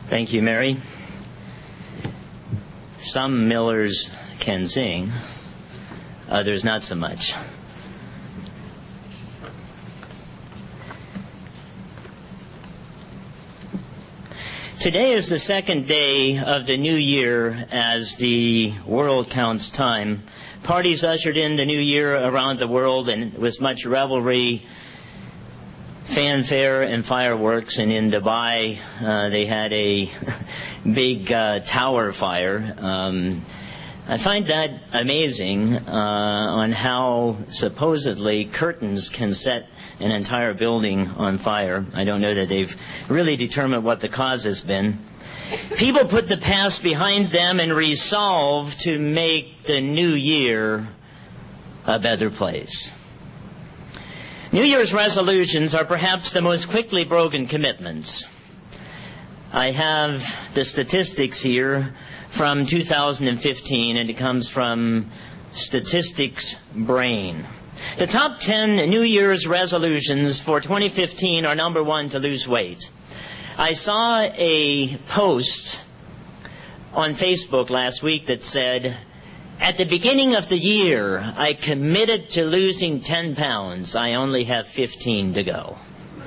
Thank you, Mary. Some millers can sing, others not so much. Today is the second day of the new year as the world counts time. Parties ushered in the new year around the world, and with much revelry, fanfare, and fireworks. And in Dubai, they had a big tower fire. I find that amazing on how supposedly curtains can set an entire building on fire. I don't know that they've really determined what the cause has been. People put the past behind them and resolve to make the new year a better place. New Year's resolutions are perhaps the most quickly broken commitments. I have the statistics here from 2015, and it comes from Statistics Brain. The top 10 New Year's resolutions for 2015 are: number 1, to lose weight. I saw a post on Facebook last week that said, "At the beginning of the year, I committed to losing 10 pounds. I only have 15 to go."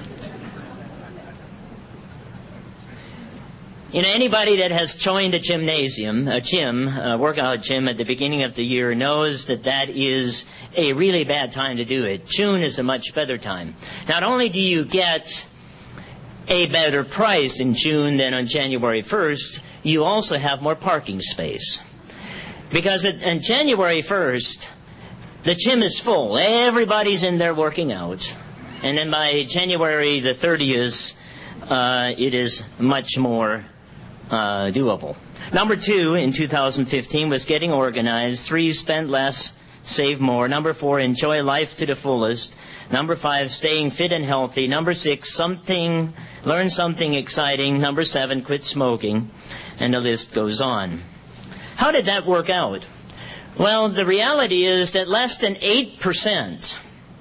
You know, anybody that has joined a gymnasium, a workout gym at the beginning of the year knows that that is a really bad time to do it. June is a much better time. Not only do you get a better price in June than on January 1st, you also have more parking space. Because on January 1st, the gym is full. Everybody's in there working out. And then by January the 30th, it is much more doable. Number 2 in 2015 was getting organized. 3, spend less, save more. Number 4, enjoy life to the fullest. Number 5, staying fit and healthy. Number 6, learn something exciting. Number 7, quit smoking. And the list goes on. How did that work out? Well, the reality is that less than 8%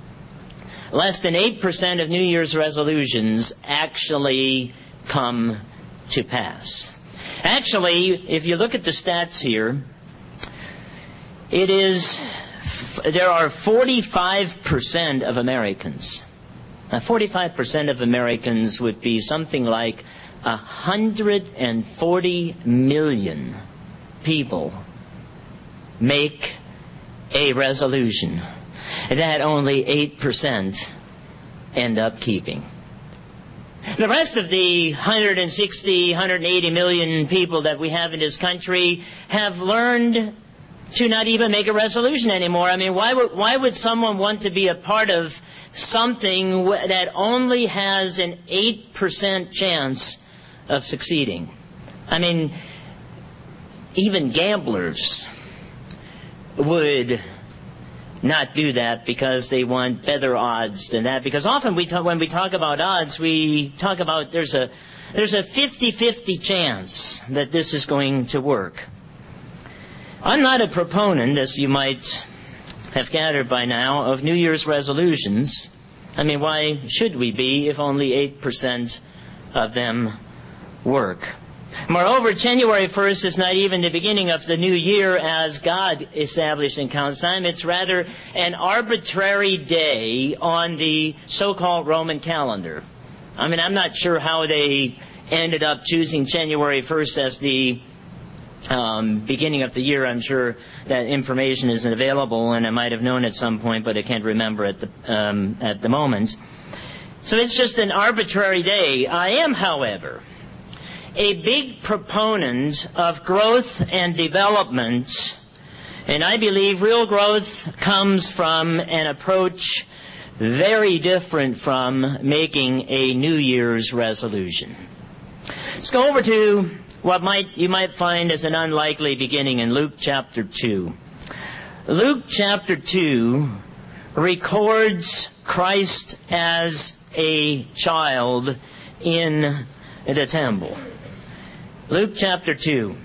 of New Year's resolutions actually come to pass. Actually, if you look at the stats here, there are 45% of Americans. Now, 45% of Americans would be something like 140 million people make a resolution that only 8% end up keeping. The rest of the 160, 180 million people that we have in this country have learned to not even make a resolution anymore. I mean, why would someone want to be a part of something that only has an 8% chance of succeeding? I mean, even gamblers would not do that because they want better odds than that. Because often when we talk about odds, we talk about there's a 50-50 chance that this is going to work. I'm not a proponent, as you might have gathered by now, of New Year's resolutions. I mean, why should we be if only 8% of them work? Moreover, January 1st is not even the beginning of the new year as God established and counts time. It's rather an arbitrary day on the so-called Roman calendar. I mean, I'm not sure how they ended up choosing January 1st as the beginning of the year. I'm sure that information isn't available, and I might have known at some point, but I can't remember at the moment. So it's just an arbitrary day. I am, however, a big proponent of growth and development, and I believe real growth comes from an approach very different from making a New Year's resolution. Let's go over to what you might find as an unlikely beginning in Luke chapter 2. Luke chapter 2 records Christ as a child in the temple. Luke chapter 2.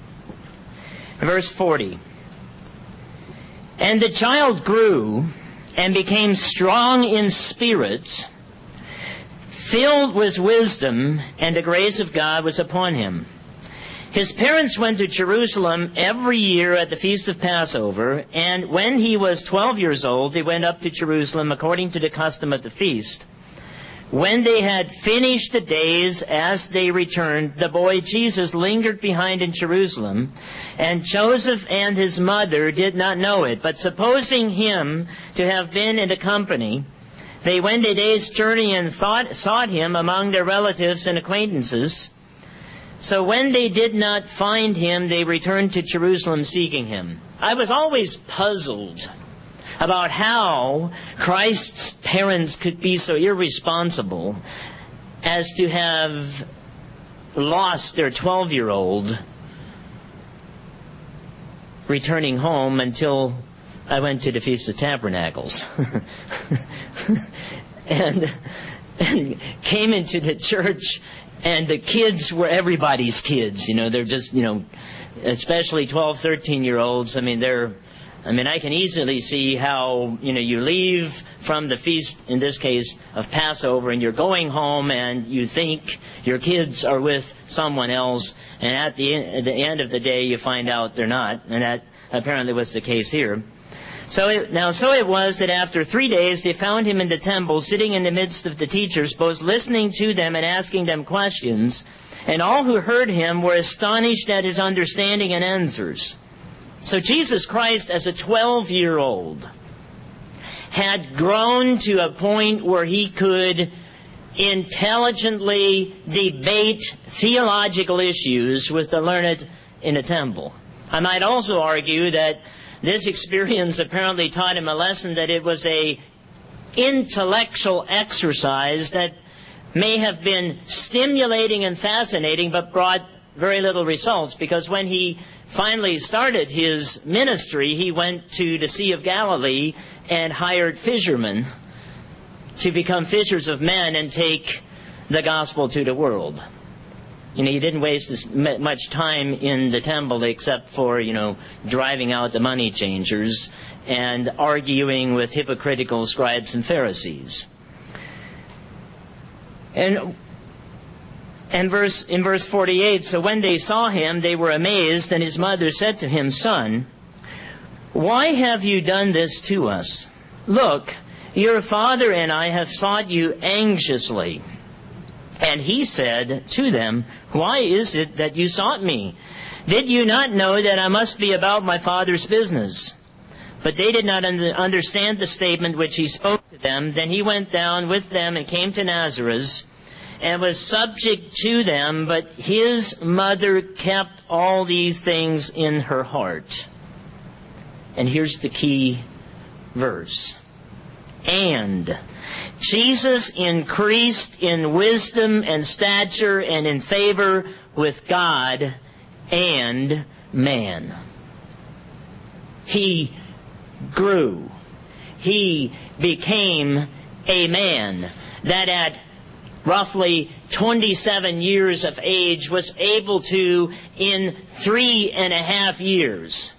Verse 40. And the child grew and became strong in spirit, filled with wisdom, and the grace of God was upon him. His parents went to Jerusalem every year at the Feast of Passover, and when he was 12 years old, they went up to Jerusalem according to the custom of the feast. When they had finished the days as they returned, the boy Jesus lingered behind in Jerusalem, and Joseph and his mother did not know it. But supposing him to have been in the company, they went a day's journey and sought him among their relatives and acquaintances. So when they did not find him, they returned to Jerusalem seeking him. I was always puzzled about how Christ's parents could be so irresponsible as to have lost their 12-year-old returning home until I went to the Feast of Tabernacles. and came into the church, and the kids were everybody's kids. They're just, especially 12, 13-year-olds. I can easily see how, you leave from the feast, in this case, of Passover, and you're going home and you think your kids are with someone else, and at the end of the day you find out they're not, and that apparently was the case here. So it was that after 3 days they found him in the temple, sitting in the midst of the teachers, both listening to them and asking them questions, and all who heard him were astonished at his understanding and answers. So Jesus Christ, as a 12-year-old, had grown to a point where he could intelligently debate theological issues with the learned in a temple. I might also argue that this experience apparently taught him a lesson, that it was a intellectual exercise that may have been stimulating and fascinating, but brought very little results, because when he finally started his ministry, he went to the Sea of Galilee and hired fishermen to become fishers of men and take the gospel to the world. He didn't waste as much time in the temple except for, driving out the money changers and arguing with hypocritical scribes and Pharisees. And in verse 48, so when they saw him, they were amazed, and his mother said to him, "Son, why have you done this to us? Look, your father and I have sought you anxiously." And he said to them, "Why is it that you sought me? Did you not know that I must be about my father's business?" But they did not understand the statement which he spoke to them. Then he went down with them and came to Nazareth, and was subject to them, but his mother kept all these things in her heart. And here's the key verse. And Jesus increased in wisdom and stature and in favor with God and man. He grew. He became a man that at roughly 27 years of age was able to, in 3.5 years,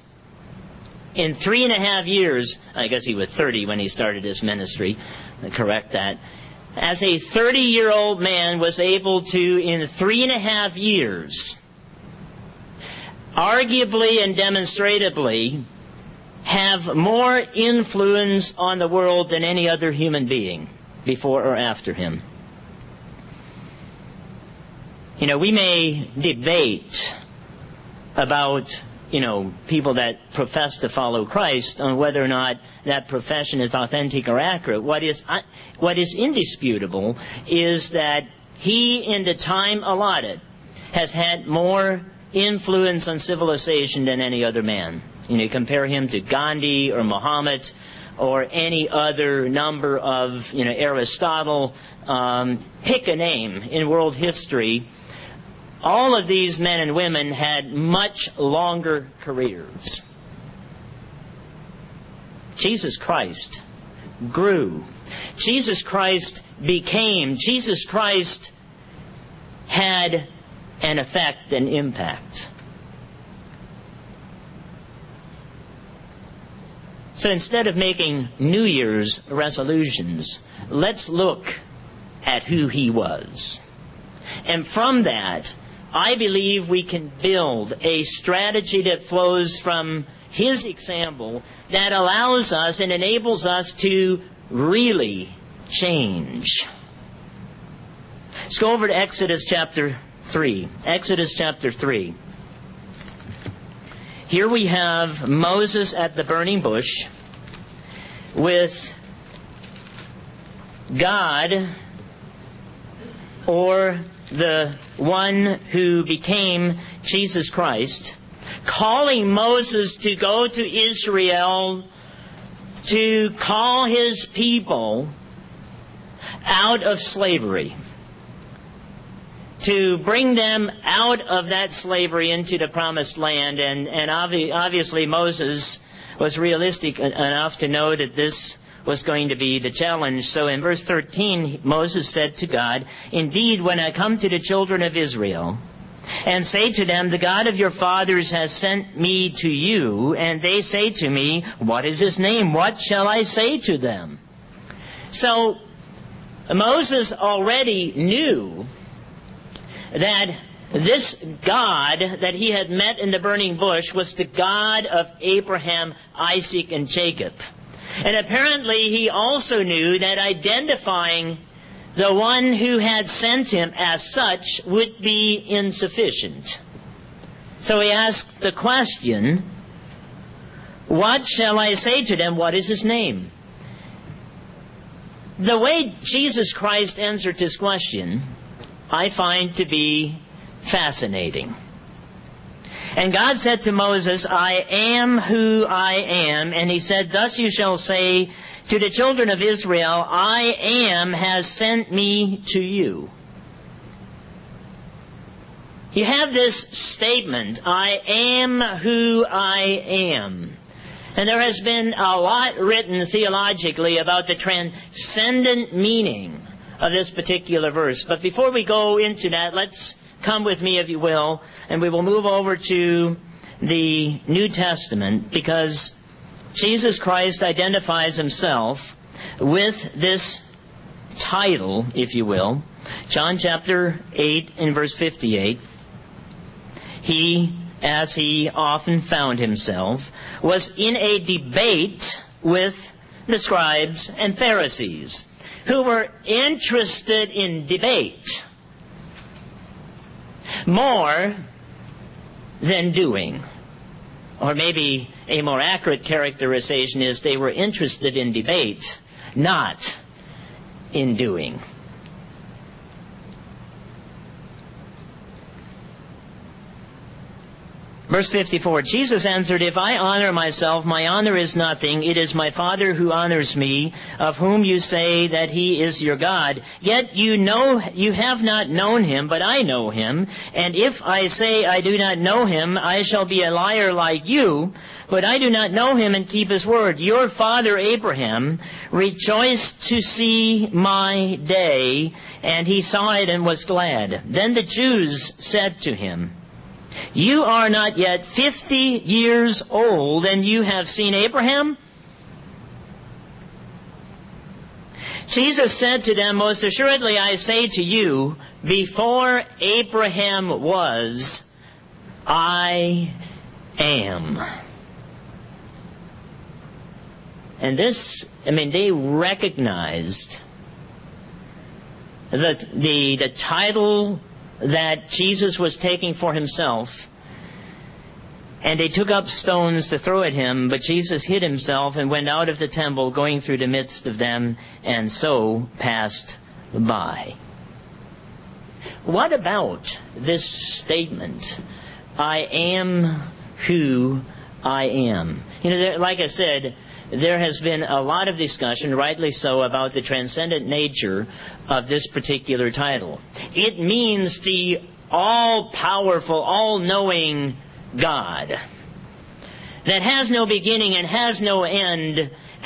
I guess he was 30 when he started his ministry, correct that, as a 30-year-old man was able to, in 3.5 years, arguably and demonstratively, have more influence on the world than any other human being before or after him. We may debate about, people that profess to follow Christ on whether or not that profession is authentic or accurate. What is indisputable is that he, in the time allotted, has had more influence on civilization than any other man. Compare him to Gandhi or Muhammad or any other number of, Aristotle. Pick a name in world history. All of these men and women had much longer careers. Jesus Christ grew. Jesus Christ became. Jesus Christ had an effect, an impact. So instead of making New Year's resolutions, let's look at who He was. And from that, I believe we can build a strategy that flows from His example that allows us and enables us to really change. Let's go over to Exodus chapter 3. Exodus chapter 3. Here we have Moses at the burning bush with God, or the one who became Jesus Christ, calling Moses to go to Israel to call his people out of slavery, to bring them out of that slavery into the promised land. And obviously Moses was realistic enough to know that this was going to be the challenge. So in verse 13, Moses said to God, "Indeed, when I come to the children of Israel and say to them, the God of your fathers has sent me to you, and they say to me, what is His name? What shall I say to them?" So Moses already knew that this God that he had met in the burning bush was the God of Abraham, Isaac, and Jacob. And apparently he also knew that identifying the one who had sent him as such would be insufficient. So he asked the question, "What shall I say to them? What is His name?" The way Jesus Christ answered this question, I find to be fascinating. And God said to Moses, "I am who I am." And He said, "Thus you shall say to the children of Israel, I am has sent me to you." You have this statement, "I am who I am." And there has been a lot written theologically about the transcendent meaning of this particular verse. But before we go into that, let's come with me, if you will, and we will move over to the New Testament, because Jesus Christ identifies Himself with this title, if you will. John chapter 8 and verse 58. He, as He often found Himself, was in a debate with the scribes and Pharisees, who were interested in debate more than doing. Or maybe a more accurate characterization is they were interested in debate, not in doing. Verse 54, Jesus answered, "If I honor myself, my honor is nothing. It is my Father who honors me, of whom you say that He is your God. Yet you have not known Him, but I know Him. And if I say I do not know Him, I shall be a liar like you. But I do not know Him and keep His word. Your father Abraham rejoiced to see my day, and he saw it and was glad." Then the Jews said to Him, "You are not yet 50 years old, and you have seen Abraham?" Jesus said to them, "Most assuredly I say to you, before Abraham was, I am." And this, they recognized the title that Jesus was taking for Himself, and they took up stones to throw at Him, but Jesus hid Himself and went out of the temple, going through the midst of them, and so passed by. What about this statement, "I am who I am"? Like I said, there has been a lot of discussion, rightly so, about the transcendent nature of this particular title. It means the all-powerful, all-knowing God that has no beginning and has no end.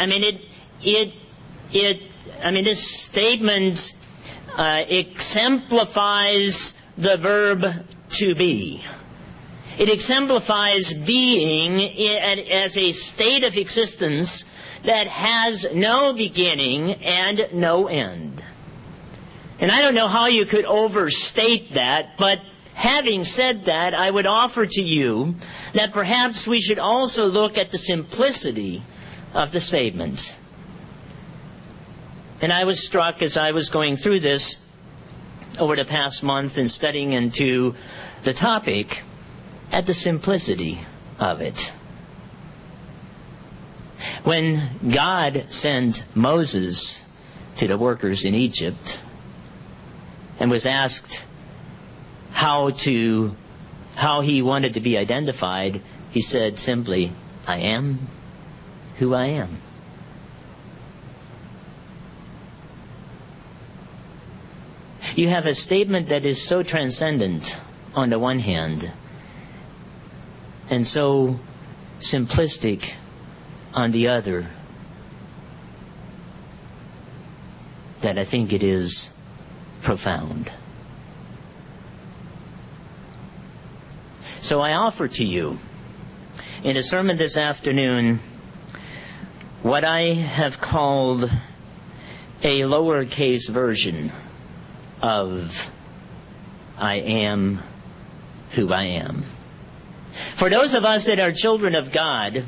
This statement exemplifies the verb to be. It exemplifies being as a state of existence that has no beginning and no end. And I don't know how you could overstate that, but having said that, I would offer to you that perhaps we should also look at the simplicity of the statement. And I was struck as I was going through this over the past month and studying into the topic at the simplicity of it. When God sent Moses to the workers in Egypt and was asked how he wanted to be identified, he said simply, "I am who I am." You have a statement that is so transcendent on the one hand and so simplistic on the other that I think it is profound. So I offer to you in a sermon this afternoon what I have called a lowercase version of I am who I am. For those of us that are children of God,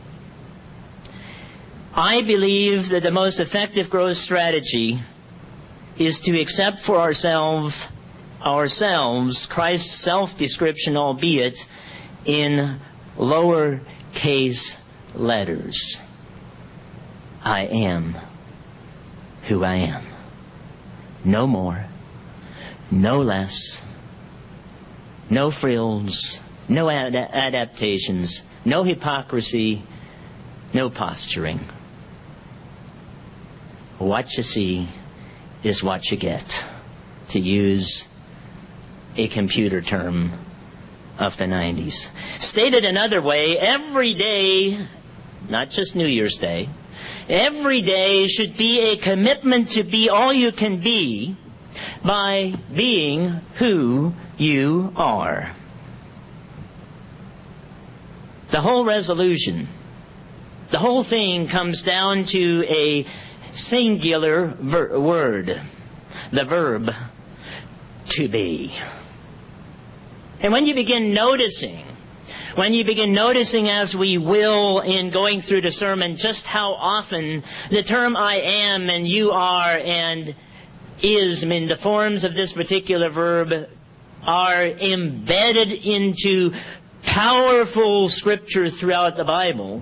I believe that the most effective growth strategy is to accept for ourselves Christ's self-description, albeit in lowercase letters. I am who I am. No more, no less, no frills, no adaptations, no hypocrisy, no posturing. What you see is what you get, to use a computer term of the 90s. Stated another way, every day, not just New Year's Day, every day should be a commitment to be all you can be by being who you are. The whole resolution, the whole thing comes down to a singular word, the verb to be. And when you begin noticing as we will in going through the sermon just how often the term I am and you are and is, I mean, the forms of this particular verb are embedded into powerful scripture throughout the Bible,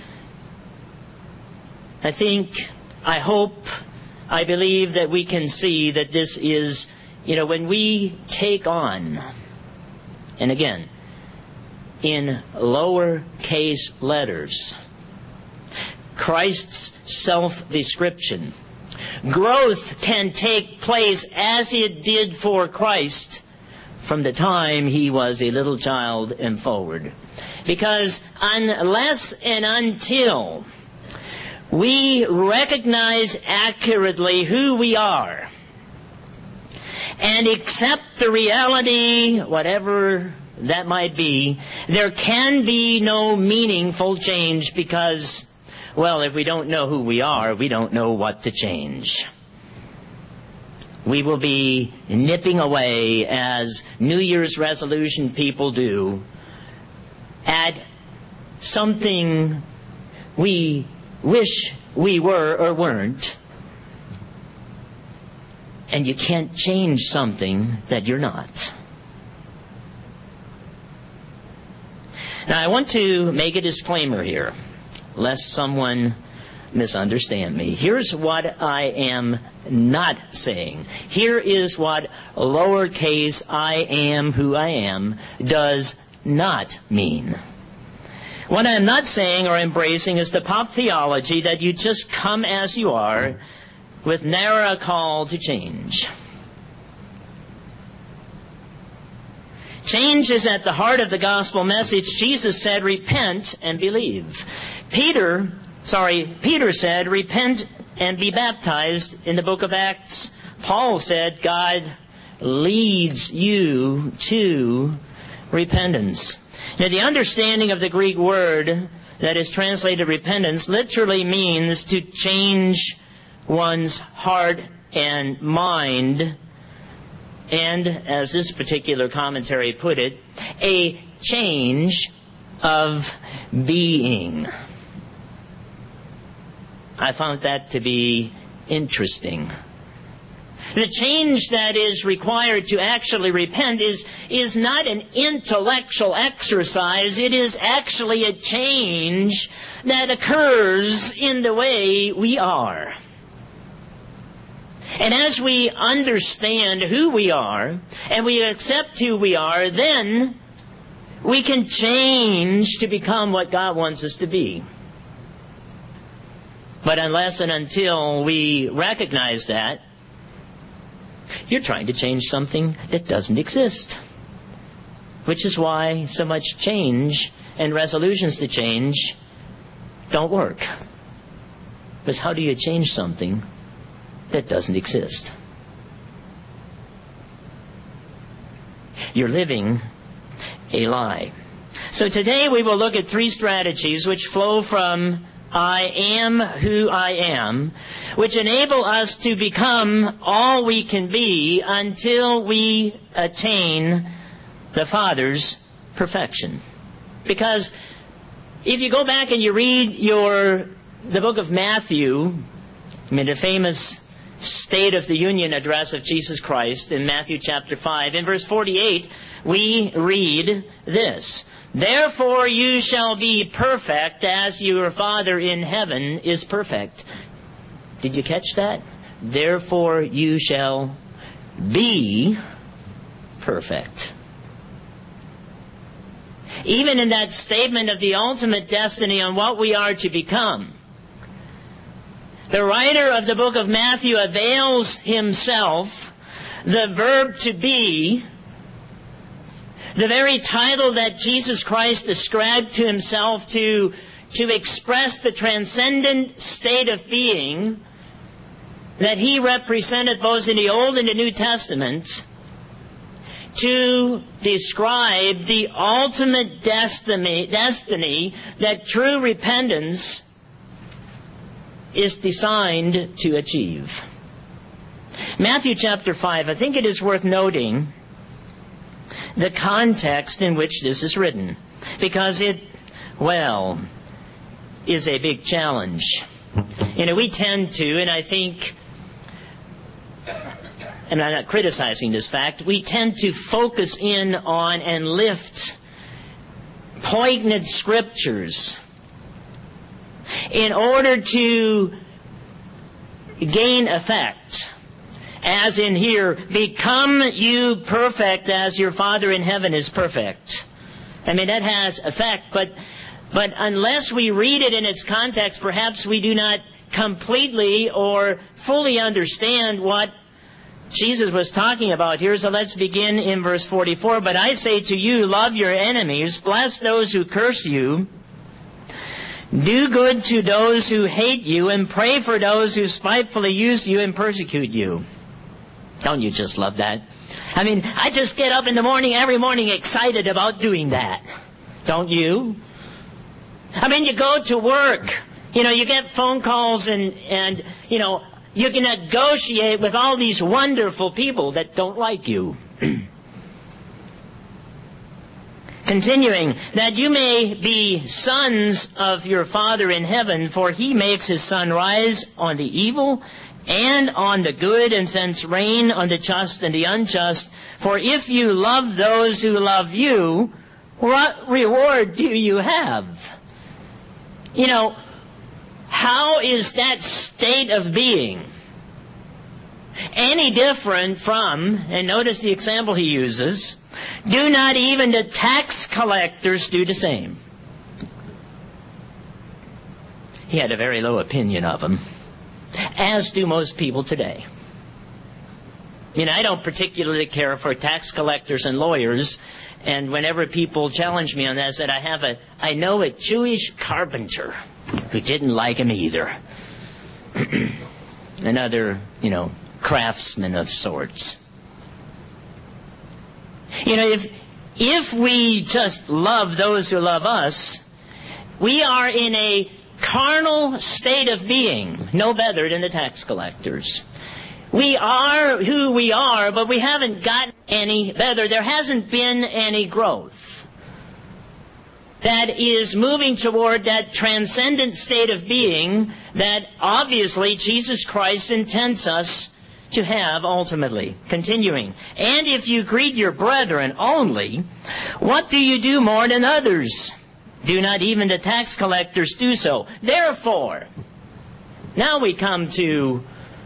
I think, I hope, I believe that we can see that this is, when we take on, and again, in lowercase letters, Christ's self-description, growth can take place as it did for Christ from the time he was a little child and forward. Because unless and until we recognize accurately who we are and accept the reality, whatever that might be, there can be no meaningful change because, well, if we don't know who we are, we don't know what to change. We will be nipping away, as New Year's resolution people do, at something we wish we were or weren't. And you can't change something that you're not. Now, I want to make a disclaimer here, lest someone misunderstand me. Here's what I am not saying. Here is what lowercase I am who I am does not mean. What I'm not saying or embracing is the pop theology that you just come as you are with ne'er a call to change. Change is at the heart of the gospel message. Jesus said, repent and believe. Peter said, repent and be baptized in the book of Acts. Paul said, God leads you to repentance. Now, the understanding of the Greek word that is translated repentance literally means to change one's heart and mind, and, as this particular commentary put it, a change of being. I found that to be interesting. The change that is required to actually repent is not an intellectual exercise. It is actually a change that occurs in the way we are. And as we understand who we are, and we accept who we are, then we can change to become what God wants us to be. But unless and until we recognize that, you're trying to change something that doesn't exist. Which is why so much change and resolutions to change don't work. Because how do you change something that doesn't exist? You're living a lie. So today we will look at 3 strategies which flow from I am who I am, which enable us to become all we can be until we attain the Father's perfection. Because if you go back and you read the book of Matthew, the famous State of the Union address of Jesus Christ in Matthew chapter 5, in verse 48, we read this: "Therefore you shall be perfect as your Father in heaven is perfect." Did you catch that? Therefore you shall be perfect. Even in that statement of the ultimate destiny on what we are to become, the writer of the book of Matthew avails himself the verb to be, the very title that Jesus Christ ascribed to himself to express the transcendent state of being that he represented both in the Old and the New Testament, to describe the ultimate destiny that true repentance is designed to achieve. Matthew chapter 5, I think it is worth noting the context in which this is written, because it, is a big challenge. We tend to, and I think, and I'm not criticizing this fact, we tend to focus in on and lift poignant scriptures in order to gain effect. As in here, become you perfect as your Father in heaven is perfect. That has effect, but unless we read it in its context, perhaps we do not completely or fully understand what Jesus was talking about here. So let's begin in verse 44. "But I say to you, love your enemies, bless those who curse you, do good to those who hate you, and pray for those who spitefully use you and persecute you." Don't you just love that? I just get up in the morning, every morning, excited about doing that. Don't you? You go to work, you get phone calls and you can negotiate with all these wonderful people that don't like you. Continuing, "that you may be sons of your Father in heaven, for he makes his sun rise on the evil and on the good, and sends rain on the just and the unjust. For if you love those who love you, what reward do you have?" How is that state of being any different from, and notice the example he uses, "do not even the tax collectors do the same?" He had a very low opinion of them, as do most people today. I don't particularly care for tax collectors and lawyers, and whenever people challenge me on that, I said I know a Jewish carpenter who didn't like him either. Another, craftsman of sorts. if we just love those who love us, we are in a carnal state of being, no better than the tax collectors. We are who we are, but we haven't gotten any better. There hasn't been any growth that is moving toward that transcendent state of being that obviously Jesus Christ intends us to have ultimately. Continuing. And if you greet your brethren only, what do you do more than others? Do not even the tax collectors do so? Therefore, now we come to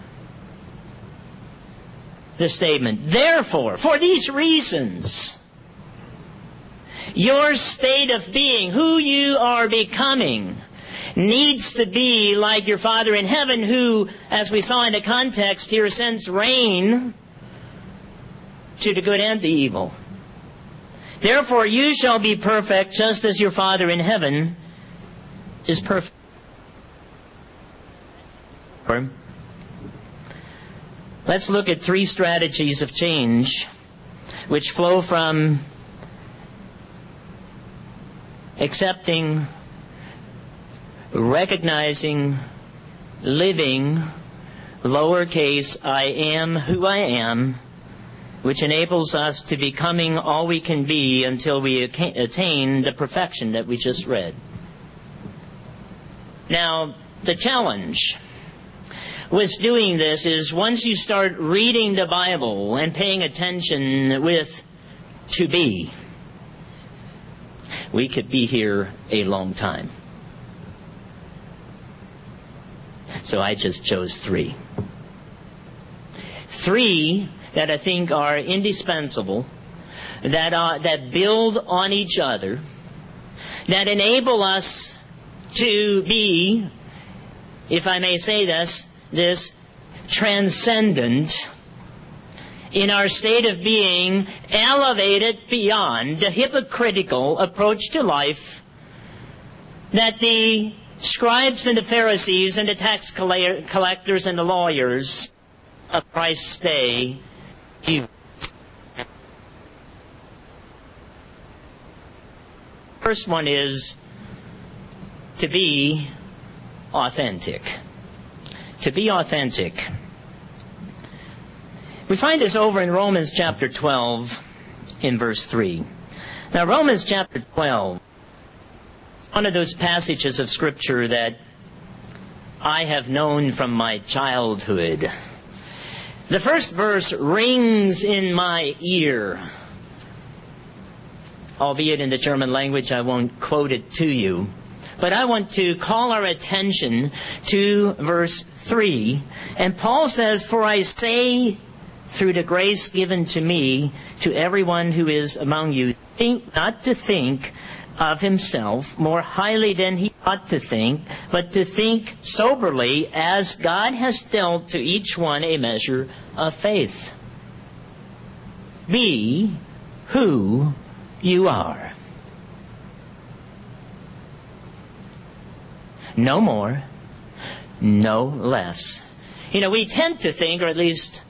the statement, therefore, for these reasons, your state of being, who you are becoming, needs to be like your Father in heaven who, as we saw in the context here, sends rain to the good and the evil. Therefore, you shall be perfect just as your Father in heaven is perfect. Let's look at 3 strategies of change which flow from accepting, recognizing, living, lowercase I am who I am, which enables us to becoming all we can be until we attain the perfection that we just read. Now, the challenge with doing this is once you start reading the Bible and paying attention with to be, we could be here a long time. So I just chose 3. 3 that I think are indispensable, that build on each other, that enable us to be, if I may say this transcendent in our state of being, elevated beyond the hypocritical approach to life that the scribes and the Pharisees and the tax collectors and the lawyers of Christ's day used. First one is to be authentic. To be authentic. We find this over in Romans chapter 12 in verse 3. Now Romans chapter 12, one of those passages of Scripture that I have known from my childhood. The first verse rings in my ear. Albeit in the German language, I won't quote it to you. But I want to call our attention to verse 3. And Paul says, "For I say, through the grace given to me, to everyone who is among you, think not to think of himself more highly than he ought to think, but to think soberly, as God has dealt to each one a measure of faith. Be who you are. No more, no less." You know, we tend to think, or at least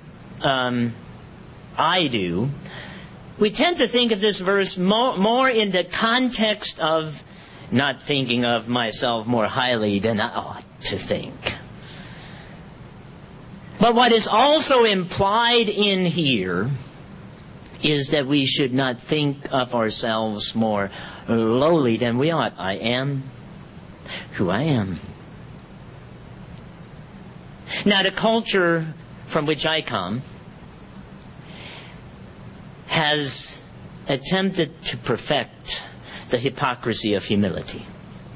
I do, we tend to think of this verse more in the context of not thinking of myself more highly than I ought to think. But what is also implied in here is that we should not think of ourselves more lowly than we ought. I am who I am. Now, the culture from which I come has attempted to perfect the hypocrisy of humility.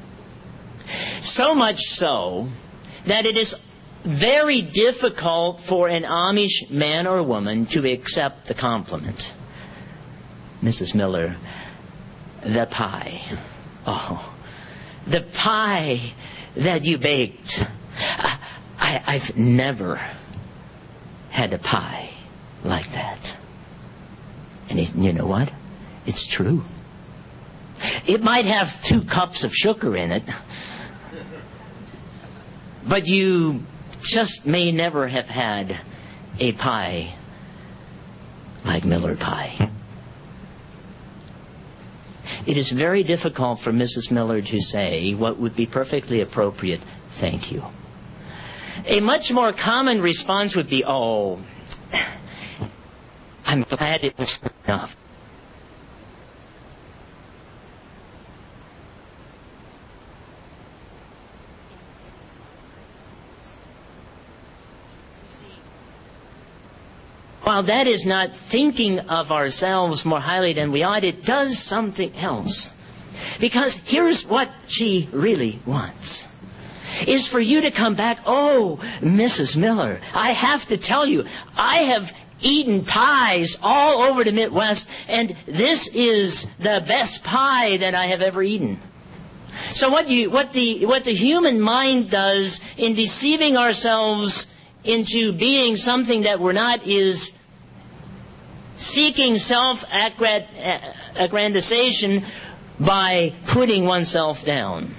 So much so that it is very difficult for an Amish man or woman to accept the compliment. "Mrs. Miller, the pie. Oh, the pie that you baked. I've never had a pie like that." And you know what? It's true. It might have 2 cups of sugar in it, but you just may never have had a pie like Miller pie. it is very difficult for Mrs. Miller to say what would be perfectly appropriate, thank you. A much more common response would be, oh, I'm glad it was enough. While that is not thinking of ourselves more highly than we ought, it does something else. Because here's what she really wants. Is for you to come back, oh, Mrs. Miller, I have to tell you, I have eaten pies all over the Midwest, and this is the best pie that I have ever eaten. So what the human mind does in deceiving ourselves into being something that we're not is seeking self-aggrandization by putting oneself down.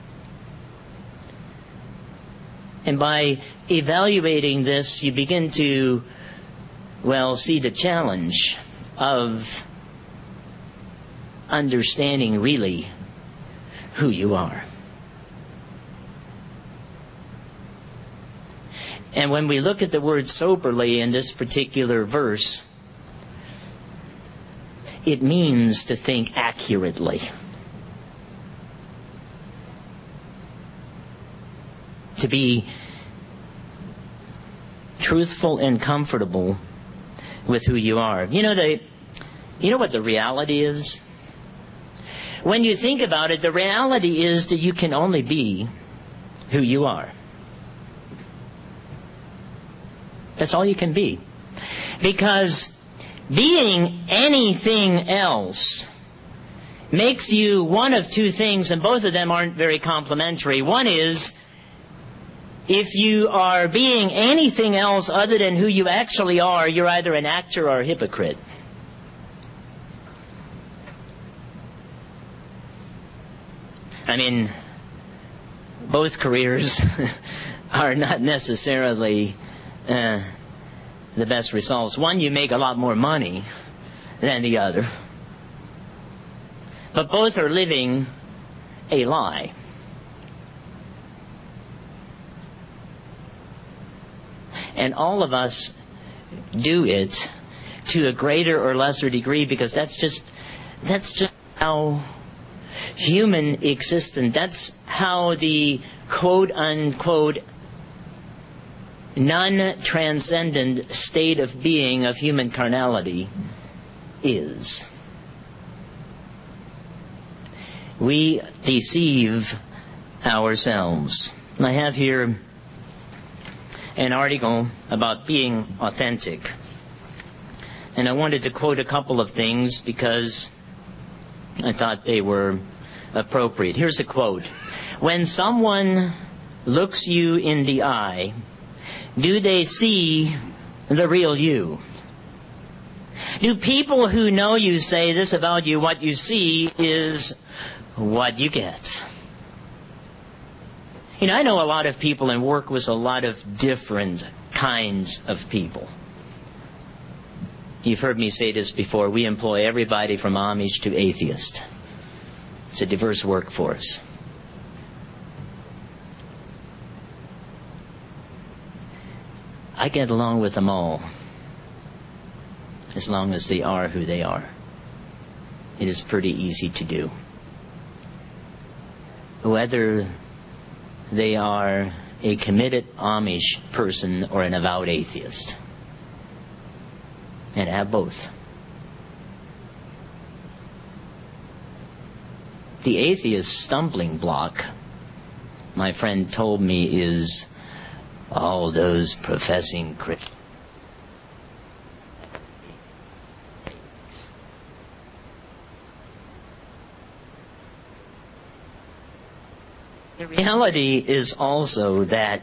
And by evaluating this, you begin to, see the challenge of understanding really who you are. And when we look at the word soberly in this particular verse, it means to think accurately. To be truthful and comfortable with who you are. You know what the reality is? When you think about it, the reality is that you can only be who you are. That's all you can be. Because being anything else makes you one of two things, and both of them aren't very complimentary. One is, if you are being anything else other than who you actually are, you're either an actor or a hypocrite. I mean, both careers are not necessarily the best results. One, you make a lot more money than the other. But both are living a lie. And all of us do it to a greater or lesser degree because that's just how human existence, that's how the quote-unquote non-transcendent state of being of human carnality is. We deceive ourselves. I have here an article about being authentic. And I wanted to quote a couple of things because I thought they were appropriate. Here's a quote. When someone looks you in the eye, do they see the real you? Do people who know you say this about you, what you see is what you get? I know a lot of people and work with a lot of different kinds of people. You've heard me say this before. We employ everybody from Amish to atheist. It's a diverse workforce. I get along with them all, as long as they are who they are. It is pretty easy to do. Whether they are a committed Amish person or an avowed atheist. And have both. The atheist stumbling block, my friend told me, is all those professing Christians. The reality is also that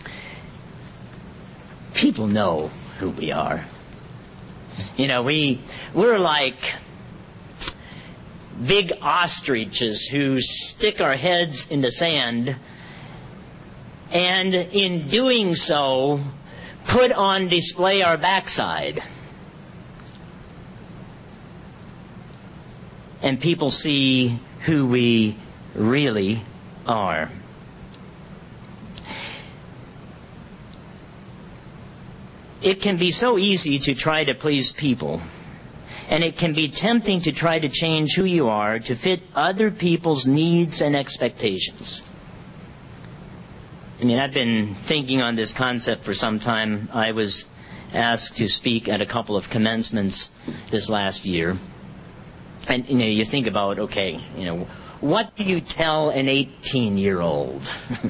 people know who we are. We're like big ostriches who stick our heads in the sand and in doing so put on display our backside. and people see who we really are. It can be so easy to try to please people, and it can be tempting to try to change who you are to fit other people's needs and expectations. I've been thinking on this concept for some time. I was asked to speak at a couple of commencements this last year. And, you think about, what do you tell an 18-year-old?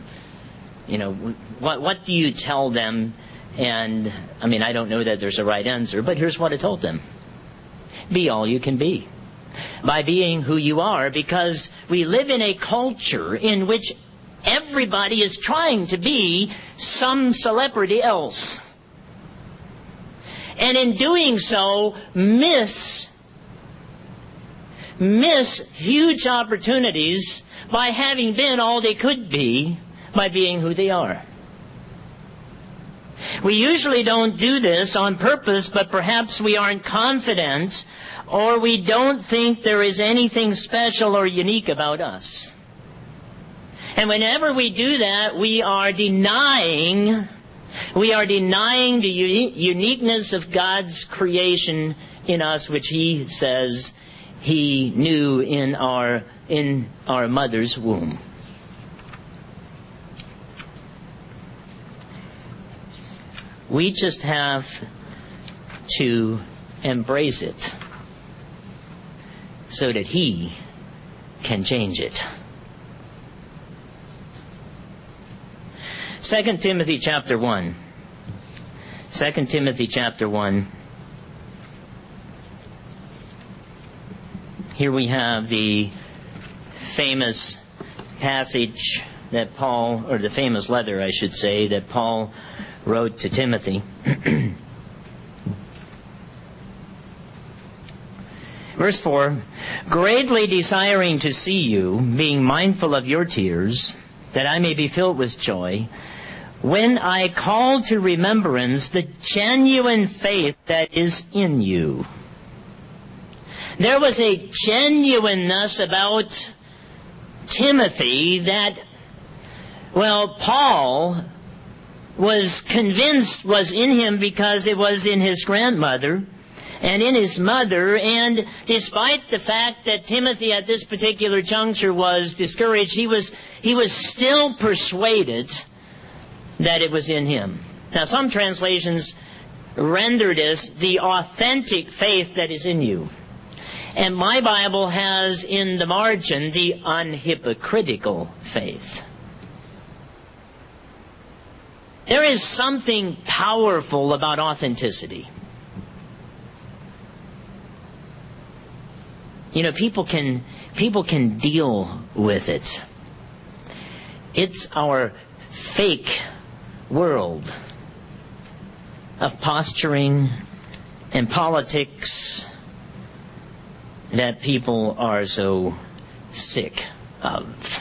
What do you tell them? And, I don't know that there's a right answer, but here's what I told them. Be all you can be. By being who you are, because we live in a culture in which everybody is trying to be some celebrity else. And in doing so, miss huge opportunities by having been all they could be by being who they are. We usually don't do this on purpose, but perhaps we aren't confident, or we don't think there is anything special or unique about us. And whenever we do that, we are denying the uniqueness of God's creation in us, which He says He knew in our mother's womb. We just have to embrace it so that He can change it. 2 Timothy chapter 1. 2 Timothy chapter 1. Here we have the famous passage that Paul, or the famous letter, I should say, that Paul wrote to Timothy. Verse 4, greatly desiring to see you, being mindful of your tears, that I may be filled with joy, when I call to remembrance the genuine faith that is in you. There was a genuineness about Timothy that, Paul was convinced was in him because it was in his grandmother and in his mother, and despite the fact that Timothy at this particular juncture was discouraged, he was still persuaded that it was in him. Now, some translations render this the authentic faith that is in you. And my Bible has in the margin the unhypocritical faith. There is something powerful about authenticity. People can deal with it. It's our fake world of posturing and politics that people are so sick of.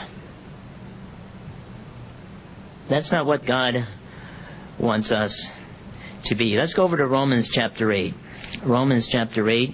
That's not what God wants us to be. Let's go over to Romans chapter 8. Romans chapter 8.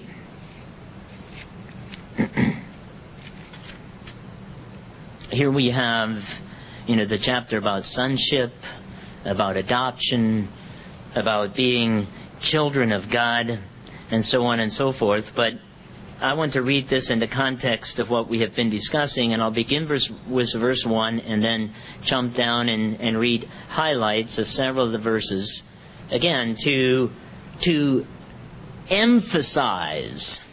Here we have, the chapter about sonship, about adoption, about being children of God, and so on and so forth. But I want to read this in the context of what we have been discussing, and I'll begin with verse 1 and then jump down and read highlights of several of the verses, again, to emphasize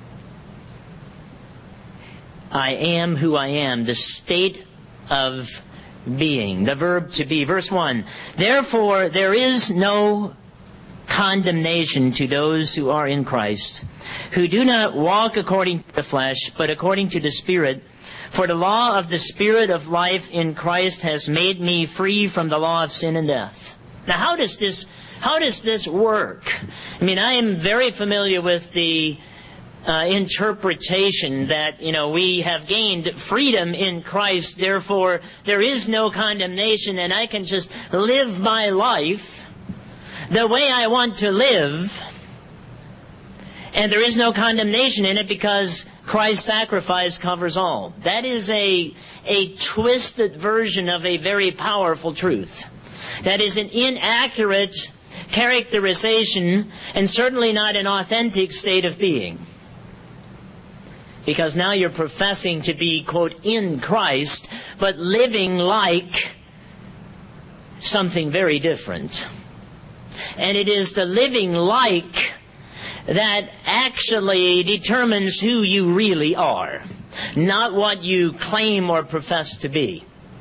I am who I am, the state of being, the verb to be. Verse 1, therefore there is no condemnation to those who are in Christ, who do not walk according to the flesh, but according to the Spirit. For the law of the Spirit of life in Christ has made me free from the law of sin and death. Now, how does this work? I am very familiar with the interpretation that, we have gained freedom in Christ, therefore there is no condemnation, and I can just live my life the way I want to live. And there is no condemnation in it because Christ's sacrifice covers all. That is a twisted version of a very powerful truth. That is an inaccurate characterization and certainly not an authentic state of being. Because now you're professing to be, quote, in Christ, but living like something very different. And it is the living like that actually determines who you really are, not what you claim or profess to be.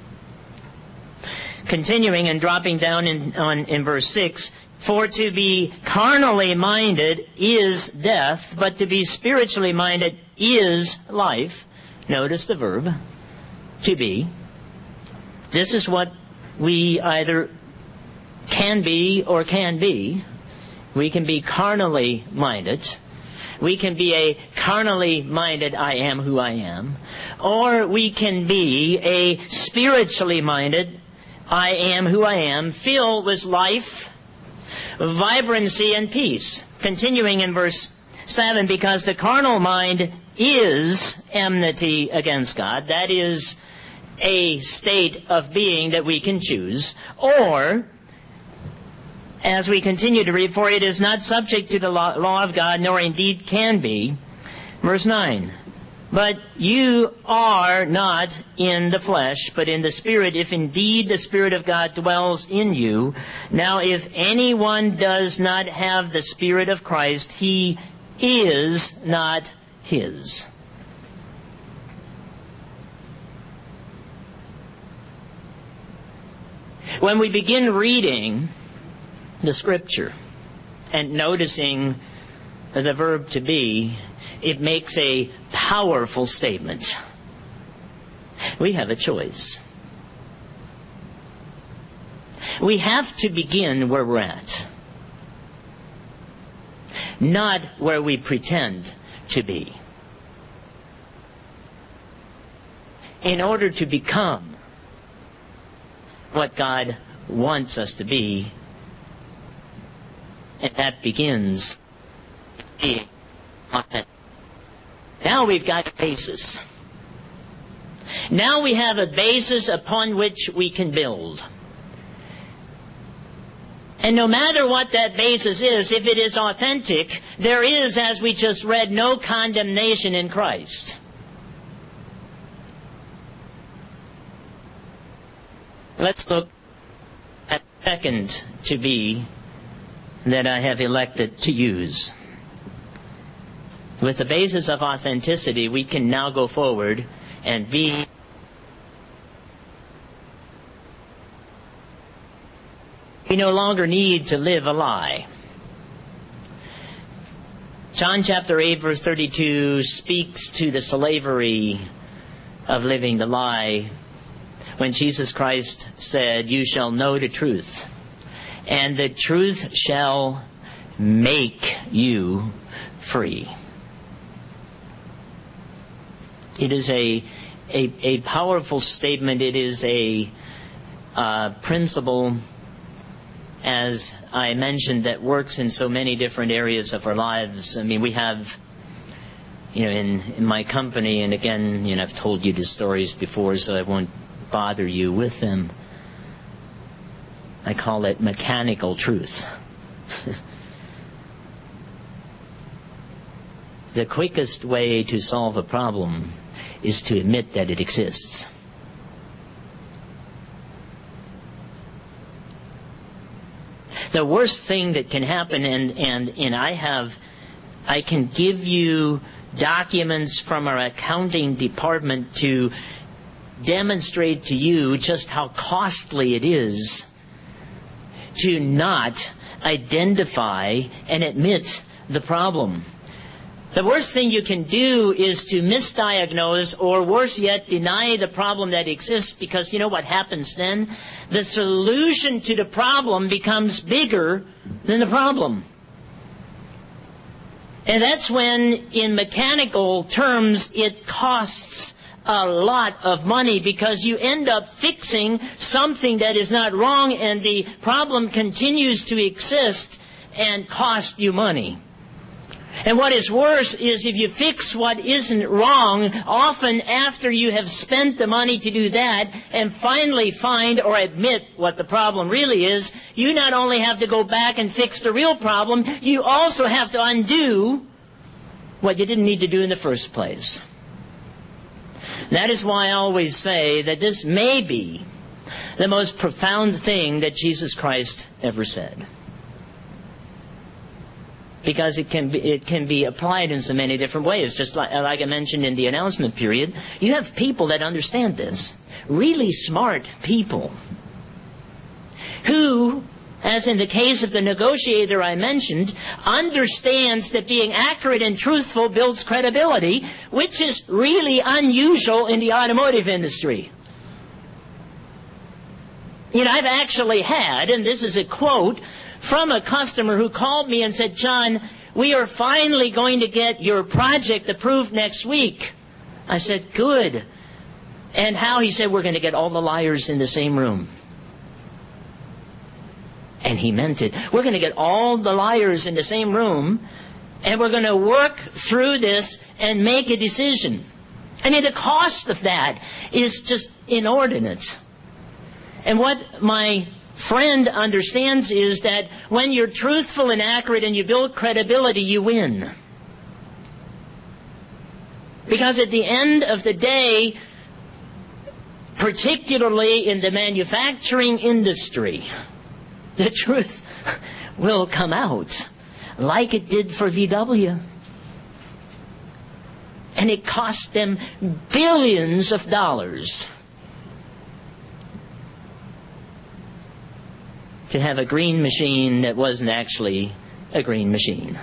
Continuing and dropping down in verse 6, for to be carnally minded is death, but to be spiritually minded is life. Notice the verb, to be. This is what we either can be or can be. We can be carnally minded. We can be a carnally minded I am who I am. Or we can be a spiritually minded I am who I am, filled with life, vibrancy, and peace. Continuing in verse 7, because the carnal mind is enmity against God. That is a state of being that we can choose. Or, as we continue to read, for it is not subject to the law of God, nor indeed can be. Verse 9, but you are not in the flesh, but in the Spirit, if indeed the Spirit of God dwells in you. Now, if anyone does not have the Spirit of Christ, he is not his. When we begin reading the Scripture and noticing the verb to be, it makes a powerful statement. We have a choice. We have to begin where we're at, not where we pretend to be. In order to become what God wants us to be, and that begins being authentic. Now we've got a basis. Now we have a basis upon which we can build. And no matter what that basis is, if it is authentic, there is, as we just read, no condemnation in Christ. Let's look at the second to be that I have elected to use. With the basis of authenticity, we can now go forward and be we no longer need to live a lie. John chapter 8 verse 32 speaks to the slavery of living the lie when Jesus Christ said, you shall know the truth, and the truth shall make you free. It is a powerful statement. It is a principle, as I mentioned, that works in so many different areas of our lives. I mean, we have, in my company, and again, I've told you the stories before, so I won't bother you with them. I call it mechanical truth. The quickest way to solve a problem is to admit that it exists. The worst thing that can happen, and I can give you documents from our accounting department to demonstrate to you just how costly it is to not identify and admit the problem. The worst thing you can do is to misdiagnose, or worse yet, deny the problem that exists, because you know what happens then? The solution to the problem becomes bigger than the problem. And that's when, in mechanical terms, it costs a lot of money, because you end up fixing something that is not wrong, and the problem continues to exist and cost you money. And what is worse is if you fix what isn't wrong, often after you have spent the money to do that and finally find or admit what the problem really is, you not only have to go back and fix the real problem, you also have to undo what you didn't need to do in the first place. That is why I always say that this may be the most profound thing that Jesus Christ ever said. Because it can be applied in so many different ways. Just like I mentioned in the announcement period, you have people that understand this. Really smart people. Who, as in the case of the negotiator I mentioned, understands that being accurate and truthful builds credibility, which is really unusual in the automotive industry. I've actually had, and this is a quote, from a customer who called me and said, "John, we are finally going to get your project approved next week." I said, "Good. And how?" He said, "We're going to get all the liars in the same room." And he meant it. We're going to get all the liars in the same room, and we're going to work through this and make a decision. I mean, the cost of that is just inordinate. And what my friend understands is that when you're truthful and accurate and you build credibility, you win. Because at the end of the day, particularly in the manufacturing industry, the truth will come out like it did for VW. And it cost them billions of dollars to have a green machine that wasn't actually a green machine.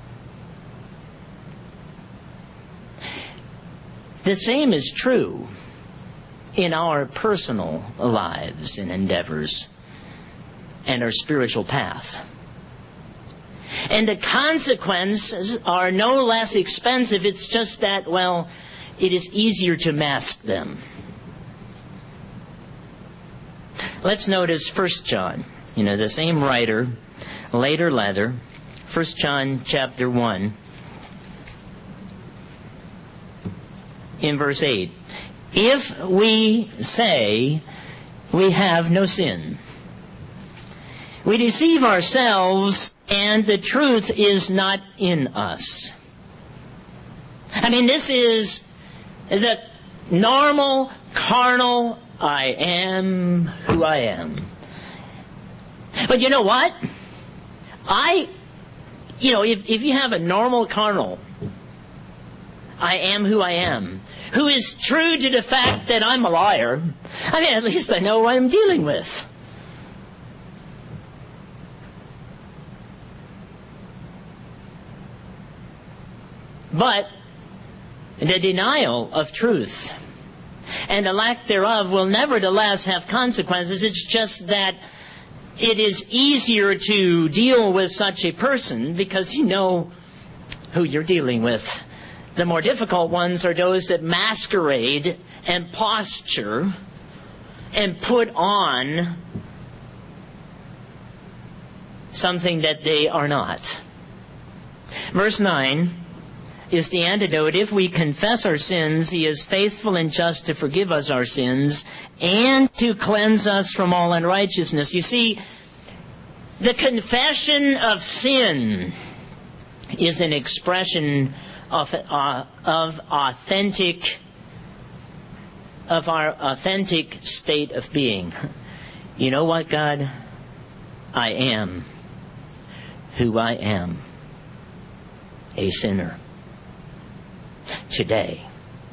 The same is true in our personal lives and endeavors and our spiritual path. And the consequences are no less expensive. It's just that, well, it is easier to mask them. Let's notice 1 John. The same writer, later letter, 1 John chapter 1, in verse 8. If we say we have no sin, we deceive ourselves, and the truth is not in us. I mean, this is the normal, carnal, I am who I am. But you know what? If you have a normal carnal, I am who I am, who is true to the fact that I'm a liar, I mean, at least I know what I'm dealing with. But the denial of truth and the lack thereof will nevertheless have consequences. It's just that it is easier to deal with such a person because you know who you're dealing with. The more difficult ones are those that masquerade and posture and put on something that they are not. Verse 9 is the antidote. If we confess our sins, He is faithful and just to forgive us our sins and to cleanse us from all unrighteousness. You see, the confession of sin is an expression of our authentic state of being. You know what, God? I am who I am, a sinner. Today.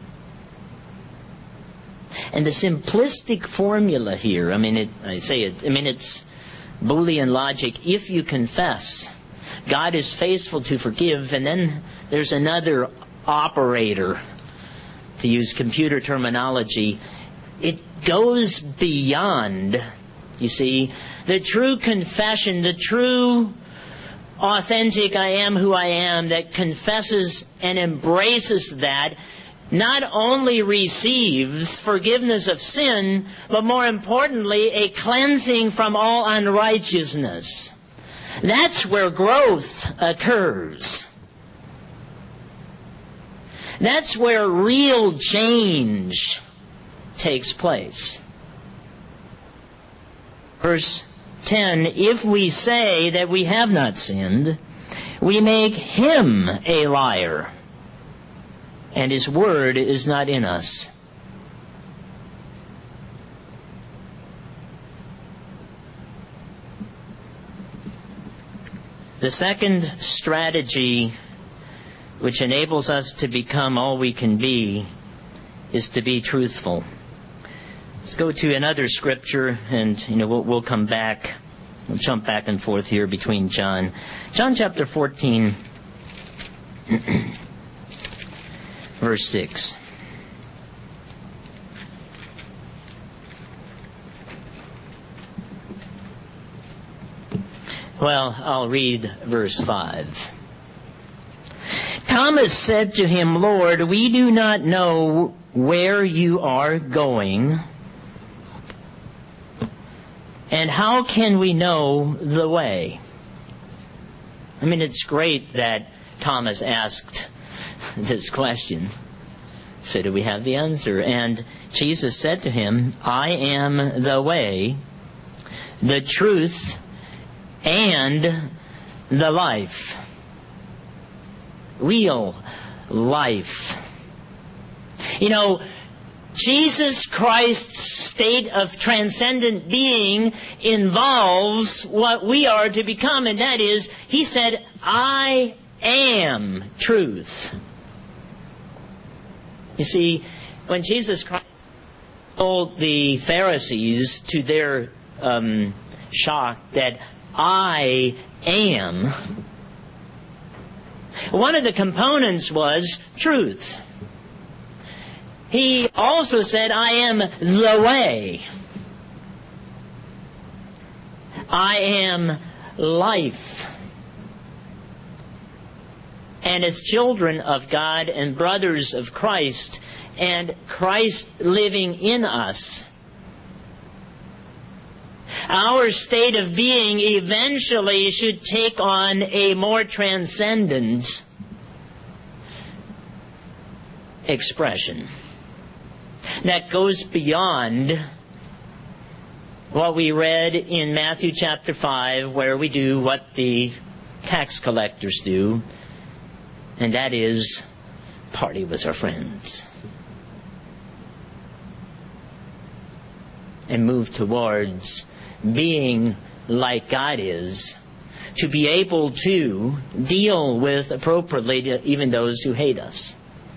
And the simplistic formula here, it's Boolean logic. If you confess, God is faithful to forgive, and then there's another operator, to use computer terminology. It goes beyond, you see, the true confession, the true authentic I am who I am that confesses and embraces that, not only receives forgiveness of sin, but more importantly, a cleansing from all unrighteousness. That's where growth occurs. That's where real change takes place. Verse 10, if we say that we have not sinned, we make him a liar, and his word is not in us. The second strategy which enables us to become all we can be is to be truthful. Let's go to another scripture, and we'll come back. We'll jump back and forth here between John chapter 14, verse 6. Well, I'll read verse 5. Thomas said to him, Lord, we do not know where you are going, and how can we know the way? I mean, it's great that Thomas asked this question. So do we have the answer? And Jesus said to him, I am the way, the truth, and the life. Real life. Jesus Christ's state of transcendent being involves what we are to become, and that is, he said, I am truth. You see, when Jesus Christ told the Pharisees, to their shock, that I am, one of the components was truth. He also said, I am the way. I am life. And as children of God and brothers of Christ, and Christ living in us, our state of being eventually should take on a more transcendent expression that goes beyond what we read in Matthew chapter 5, where we do what the tax collectors do, and that is party with our friends and move towards being like God is, to be able to deal with appropriately even those who hate us.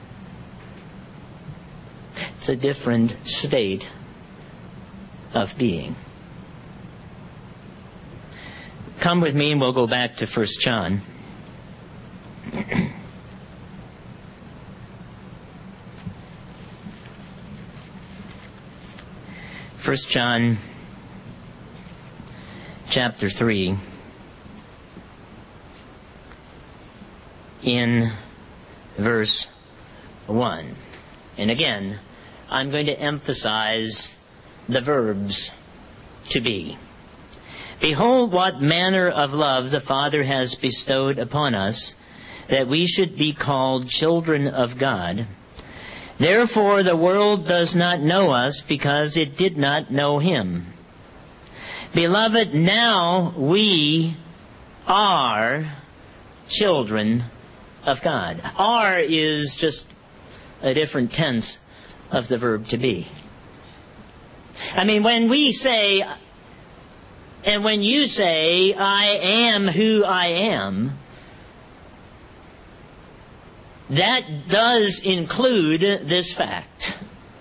It's a different state of being. Come with me and we'll go back to 1 John. 1 John chapter 3, in verse 1. And again, I'm going to emphasize the verbs to be. Behold, what manner of love the Father has bestowed upon us, that we should be called children of God. Therefore the world does not know us, because it did not know Him. Beloved, now we are children of God. Are is just a different tense of the verb to be. I mean, when we say, and when you say, I am who I am, that does include this fact,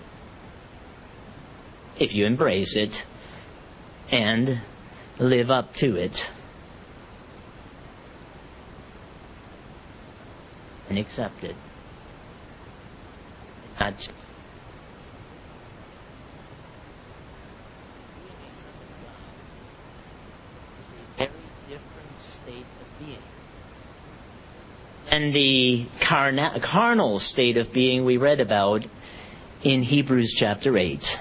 if you embrace it and live up to it and accept it. Not just a very different state of being. And the carnal state of being we read about in Hebrews chapter 8.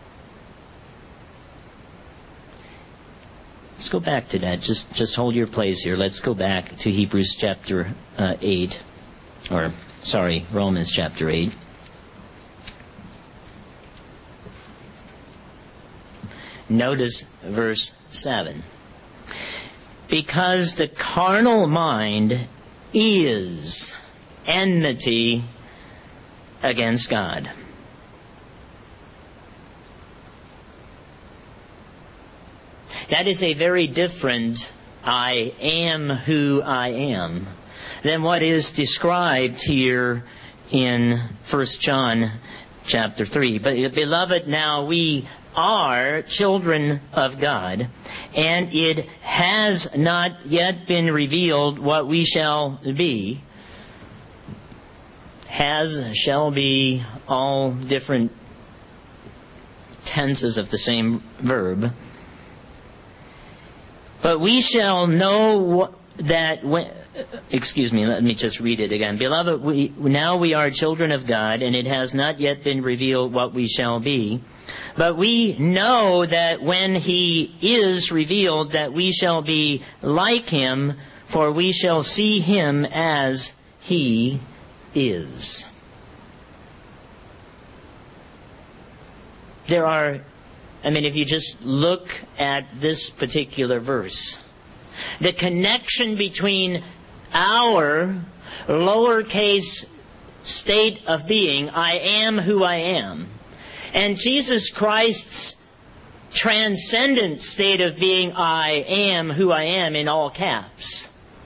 Let's go back to that. Just hold your place here. Let's go back to Hebrews chapter 8, or Romans chapter 8. Notice verse 7. Because the carnal mind is enmity against God. That is a very different I am who I am than what is described here in 1 John chapter 3. But beloved, now we are children of God, and it has not yet been revealed what we shall be. Has, shall be, all different tenses of the same verb. But we shall know that when... let me just read it again. Beloved, now we are children of God, and it has not yet been revealed what we shall be. But we know that when He is revealed, that we shall be like Him, for we shall see Him as He is. If you just look at this particular verse, the connection between our lowercase state of being, I am who I am, and Jesus Christ's transcendent state of being, I am who I am, in all caps,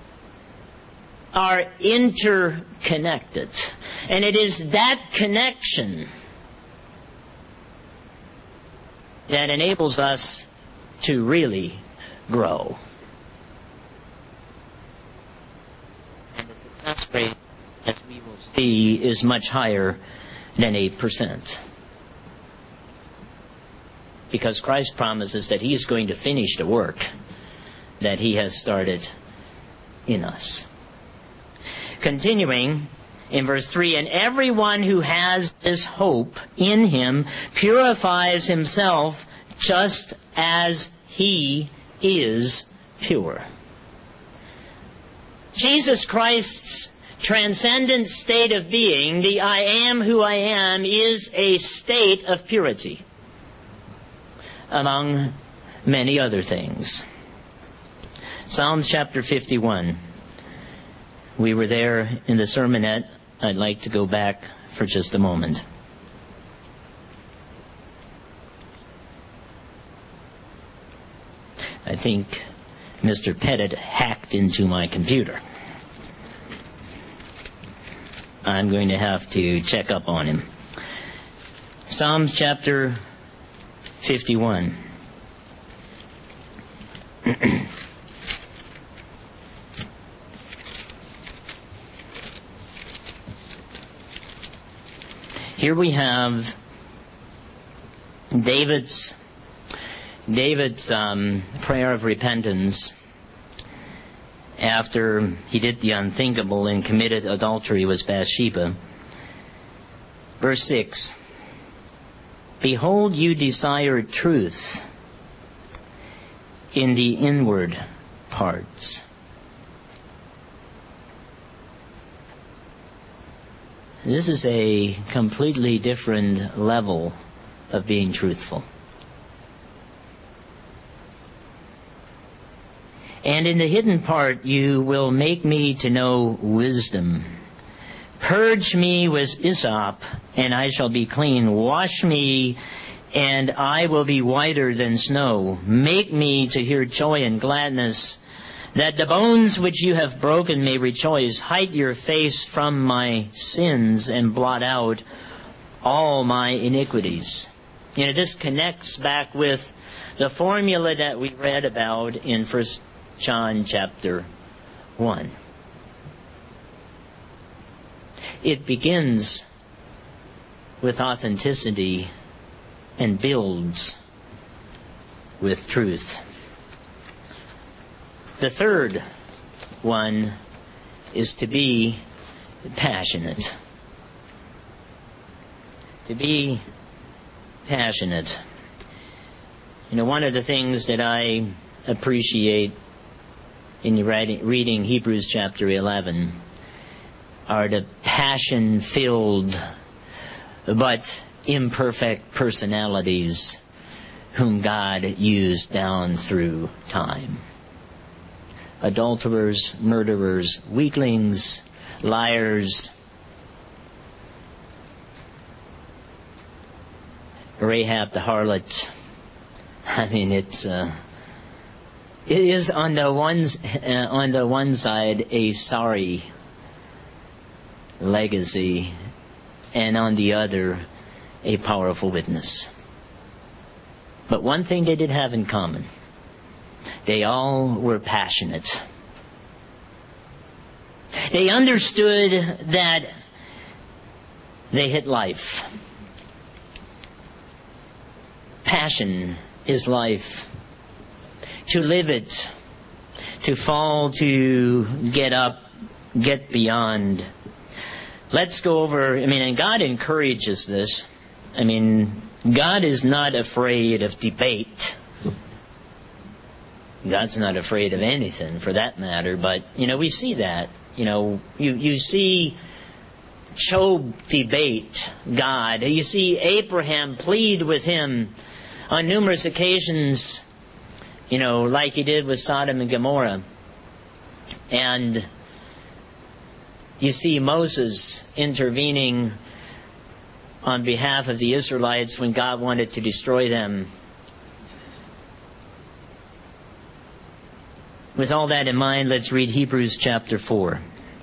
are interconnected. And it is that connection that enables us to really grow. And the success rate, as we will see, is much higher than 8%. Because Christ promises that He is going to finish the work that He has started in us. Continuing in verse 3, and everyone who has this hope in Him purifies himself just as He is pure. Jesus Christ's transcendent state of being, the I am who I am, is a state of purity, among many other things. Psalms chapter 51. We were there in the sermonette. I'd like to go back for just a moment. I think Mr. Pettit hacked into my computer. I'm going to have to check up on him. Psalms chapter 51. Here we have David's prayer of repentance after he did the unthinkable and committed adultery with Bathsheba. Verse 6. Behold, you desire truth in the inward parts. This is a completely different level of being truthful. And in the hidden part, you will make me to know wisdom. Purge me with hyssop, and I shall be clean. Wash me, and I will be whiter than snow. Make me to hear joy and gladness, that the bones which you have broken may rejoice. Hide your face from my sins and blot out all my iniquities. This connects back with the formula that we read about in 1 John chapter 1. It begins with authenticity and builds with truth. The third one is to be passionate. To be passionate. One of the things that I appreciate in reading Hebrews chapter 11 are the passion-filled but imperfect personalities whom God used down through time. Adulterers, murderers, weaklings, liars. Rahab the harlot. I mean, it is on the one side a sorry legacy, and on the other a powerful witness. But one thing they did have in common: they all were passionate. They understood that they hit life. Passion is life. To live it, to fall, to get up, get beyond. Let's go over, and God encourages this. God is not afraid of debate. God's not afraid of anything, for that matter, but, we see that. You see Job debate God. You see Abraham plead with him on numerous occasions, like he did with Sodom and Gomorrah. And you see Moses intervening on behalf of the Israelites when God wanted to destroy them. With all that in mind, let's read Hebrews chapter 4.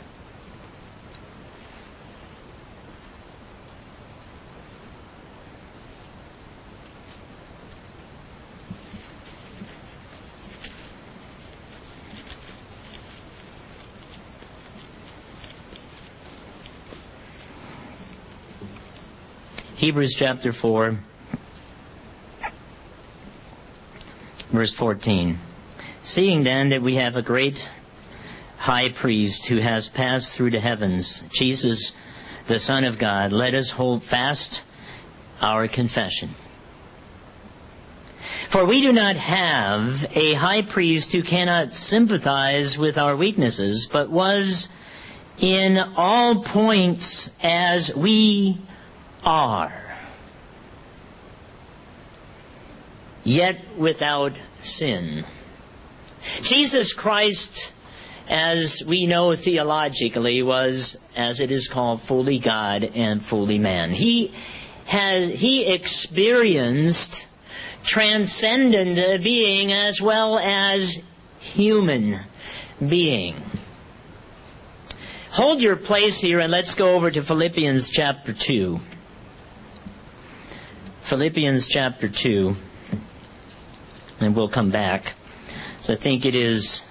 Hebrews chapter 4, verse 14. Seeing then that we have a great high priest who has passed through the heavens, Jesus, the Son of God, let us hold fast our confession. For we do not have a high priest who cannot sympathize with our weaknesses, but was in all points as we are, yet without sin. Jesus Christ, as we know theologically, was, as it is called, fully God and fully man. He experienced transcendent being as well as human being. Hold your place here and let's go over to Philippians chapter 2. Philippians chapter 2, and we'll come back. So I think it is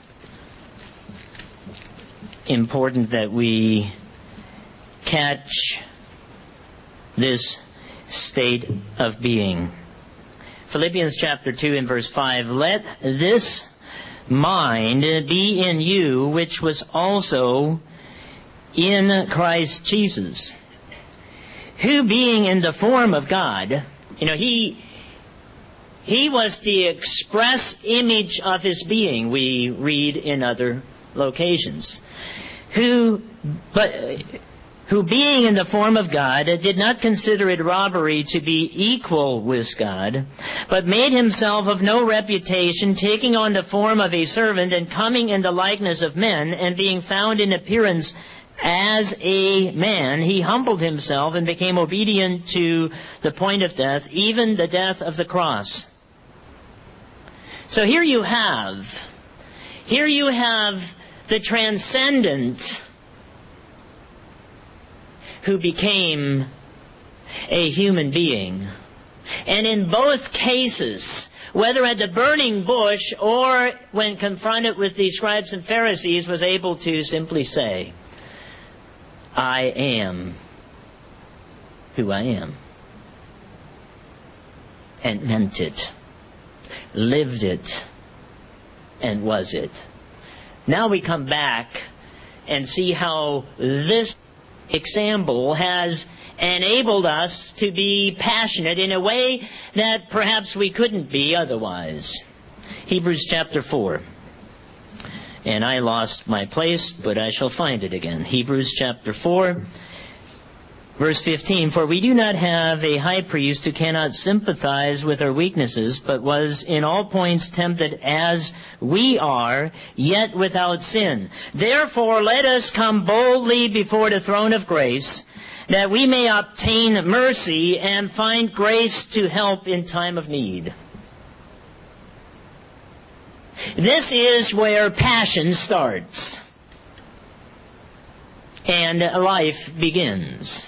important that we catch this state of being. Philippians chapter 2 and verse 5, let this mind be in you, which was also in Christ Jesus, who being in the form of God, he was the express image of his being, we read in other locations. Who being in the form of God did not consider it robbery to be equal with God, but made himself of no reputation, taking on the form of a servant and coming in the likeness of men, and being found in appearance as a man, he humbled himself and became obedient to the point of death, even the death of the cross. So here you have the transcendent who became a human being. And in both cases, whether at the burning bush or when confronted with the scribes and Pharisees, was able to simply say, I am who I am. And meant it, lived it, and was it. Now we come back and see how this example has enabled us to be passionate in a way that perhaps we couldn't be otherwise. Hebrews chapter 4. And I lost my place, but I shall find it again. Hebrews chapter 4 Verse 15, for we do not have a high priest who cannot sympathize with our weaknesses, but was in all points tempted as we are, yet without sin. Therefore let us come boldly before the throne of grace, that we may obtain mercy and find grace to help in time of need. This is where passion starts and life begins.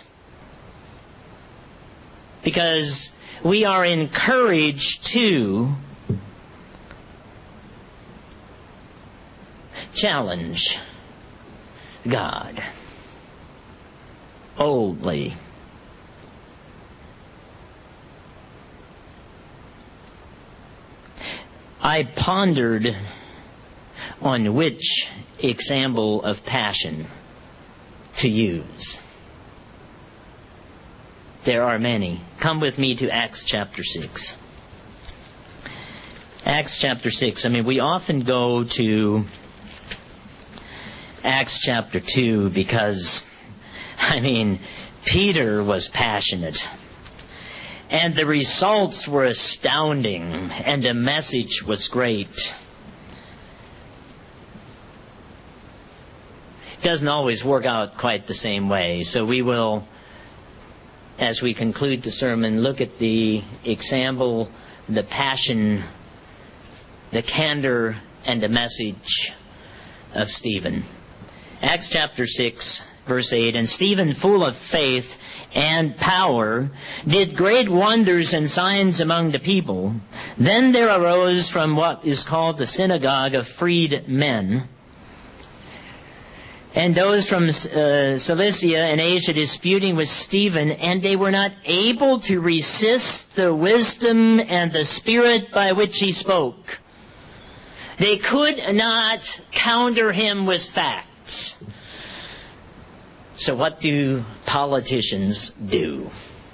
Because we are encouraged to challenge God boldly. I pondered on which example of passion to use. There are many. Come with me to Acts chapter 6. Acts chapter 6. We often go to Acts chapter 2 because, Peter was passionate. And the results were astounding. And the message was great. It doesn't always work out quite the same way. So we will, as we conclude the sermon, look at the example, the passion, the candor, and the message of Stephen. Acts chapter 6, verse 8, and Stephen, full of faith and power, did great wonders and signs among the people. Then there arose from what is called the synagogue of freed men, and those from Cilicia and Asia disputing with Stephen, and they were not able to resist the wisdom and the spirit by which he spoke. They could not counter him with facts. So what do politicians do?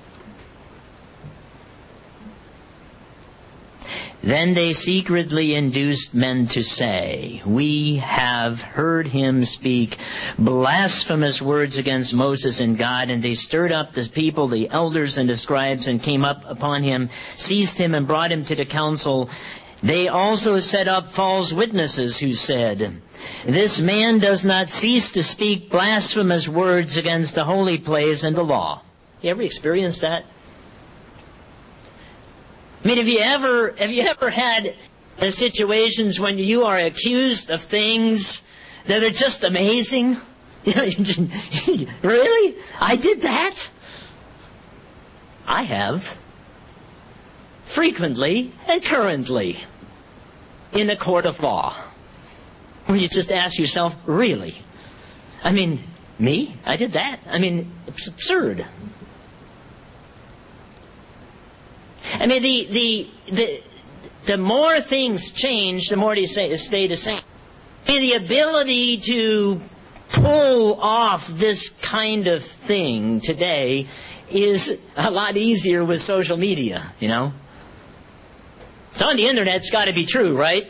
Then they secretly induced men to say, we have heard him speak blasphemous words against Moses and God. And they stirred up the people, the elders and the scribes, and came up upon him, seized him, and brought him to the council. They also set up false witnesses who said, this man does not cease to speak blasphemous words against the holy place and the law. You ever experienced that? Have you ever had situations when you are accused of things that are just amazing? Really? I did that? I have. Frequently and currently in a court of law. Where you just ask yourself, really? Me? I did that? It's absurd. The more things change, the more they stay the same. The ability to pull off this kind of thing today is a lot easier with social media, It's on the internet, it's got to be true, right?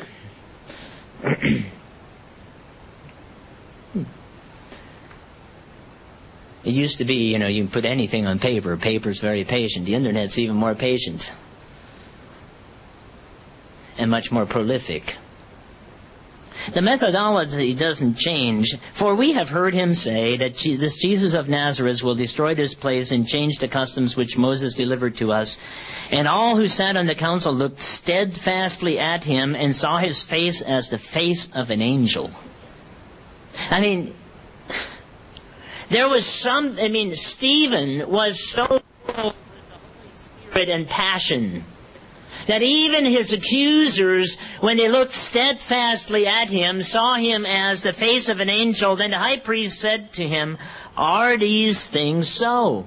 It used to be, you can put anything on paper. Paper's very patient. The internet's even more patient. And much more prolific. The methodology doesn't change, for we have heard him say that this Jesus of Nazareth will destroy this place and change the customs which Moses delivered to us. And all who sat on the council looked steadfastly at him and saw his face as the face of an angel. There was Stephen was so full of the Holy Spirit and passion that even his accusers, when they looked steadfastly at him, saw him as the face of an angel. Then the high priest said to him, are these things so?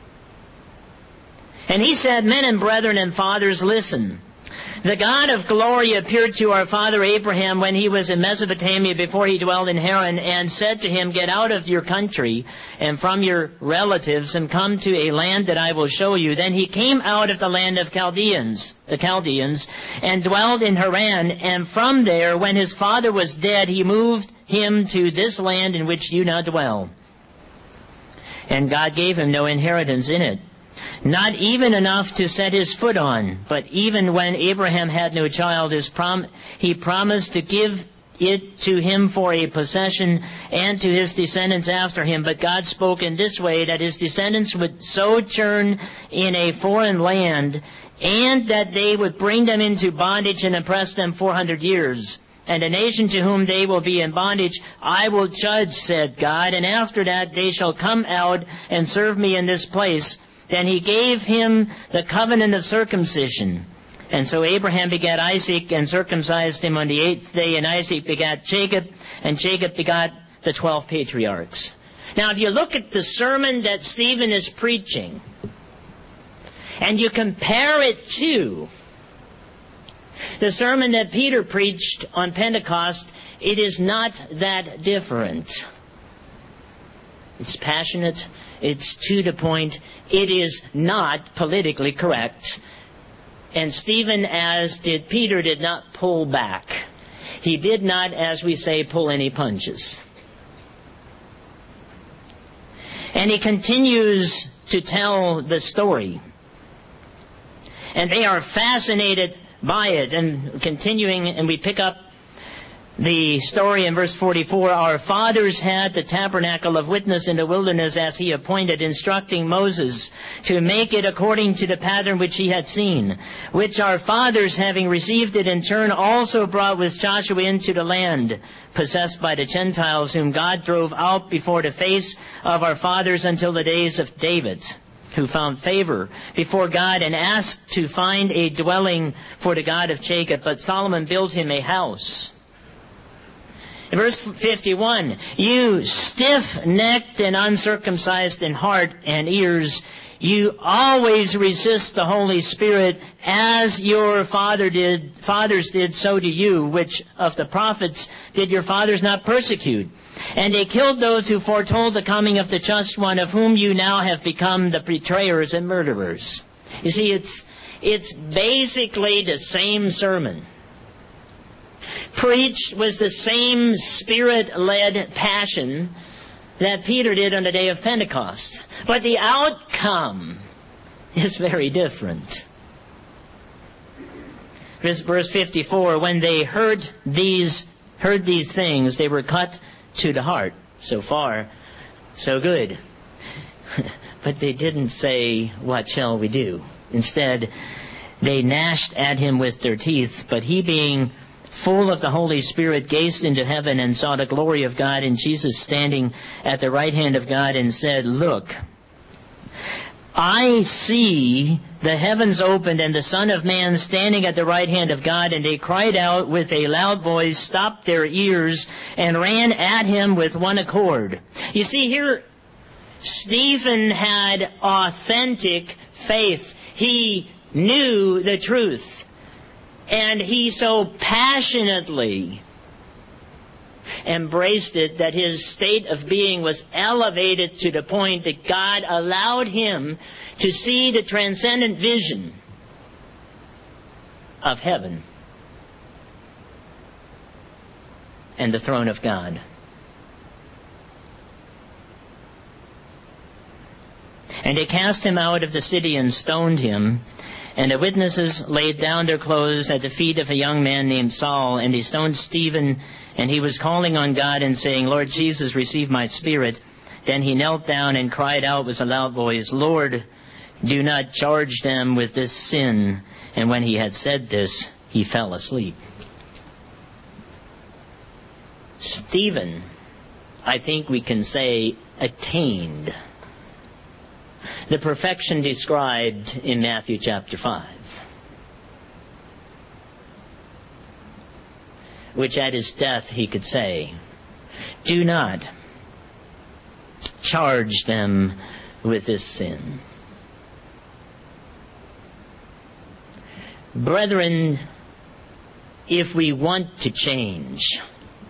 And he said, men and brethren and fathers, listen. The God of glory appeared to our father Abraham when he was in Mesopotamia before he dwelled in Haran, and said to him, get out of your country and from your relatives and come to a land that I will show you. Then he came out of the land of the Chaldeans, and dwelled in Haran. And from there, when his father was dead, he moved him to this land in which you now dwell. and God gave him no inheritance in it. Not even enough to set his foot on, but even when Abraham had no child, he promised to give it to him for a possession and to his descendants after him. But God spoke in this way, that his descendants would sojourn in a foreign land, and that they would bring them into bondage and oppress them 400 years. And the nation to whom they will be in bondage I will judge, said God, and after that they shall come out and serve me in this place. Then he gave him the covenant of circumcision. And so Abraham begat Isaac and circumcised him on the 8th day, and Isaac begat Jacob, and Jacob begat the 12 patriarchs. Now, if you look at the sermon that Stephen is preaching, and you compare it to the sermon that Peter preached on Pentecost, it is not that different. It's passionate. It's to the point. It is not politically correct. And Stephen, as did Peter, did not pull back. He did not, as we say, pull any punches. And he continues to tell the story. And they are fascinated by it. And continuing, and we pick up the story in verse 44, our fathers had the tabernacle of witness in the wilderness as he appointed, instructing Moses to make it according to the pattern which he had seen, which our fathers, having received it in turn, also brought with Joshua into the land possessed by the Gentiles, whom God drove out before the face of our fathers until the days of David, who found favor before God and asked to find a dwelling for the God of Jacob. But Solomon built him a house. Verse 51, you stiff-necked and uncircumcised in heart and ears, you always resist the Holy Spirit, as your fathers did, so do you. Which of the prophets did your fathers not persecute? And they killed those who foretold the coming of the just one, of whom you now have become the betrayers and murderers. You see, it's basically the same sermon. Preached was the same Spirit-led passion that Peter did on the day of Pentecost. But the outcome is very different. Verse 54, when they heard these things, they were cut to the heart. So far, so good. But they didn't say, what shall we do? Instead, they gnashed at him with their teeth, but he, being full of the Holy Spirit, gazed into heaven and saw the glory of God and Jesus standing at the right hand of God, and said, look, I see the heavens opened and the Son of Man standing at the right hand of God. And they cried out with a loud voice, stopped their ears, and ran at him with one accord. You see here, Stephen had authentic faith. He knew the truth. And he so passionately embraced it that his state of being was elevated to the point that God allowed him to see the transcendent vision of heaven and the throne of God. And they cast him out of the city and stoned him. And the witnesses laid down their clothes at the feet of a young man named Saul. And they stoned Stephen, and he was calling on God and saying, Lord Jesus, receive my spirit. Then he knelt down and cried out with a loud voice, Lord, do not charge them with this sin. And when he had said this, he fell asleep. Stephen, I think we can say, attained the perfection described in Matthew chapter 5, which at his death he could say, do not charge them with this sin. Brethren, if we want to change,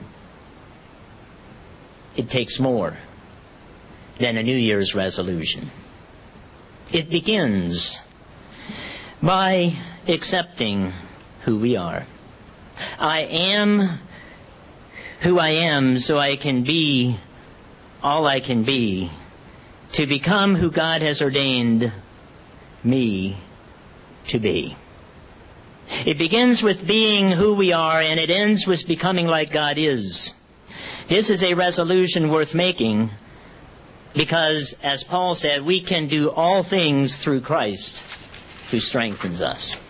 it takes more than a New Year's resolution. It begins by accepting who we are. I am who I am so I can be all I can be to become who God has ordained me to be. It begins with being who we are, and it ends with becoming like God is. This is a resolution worth making because, as Paul said, we can do all things through Christ who strengthens us.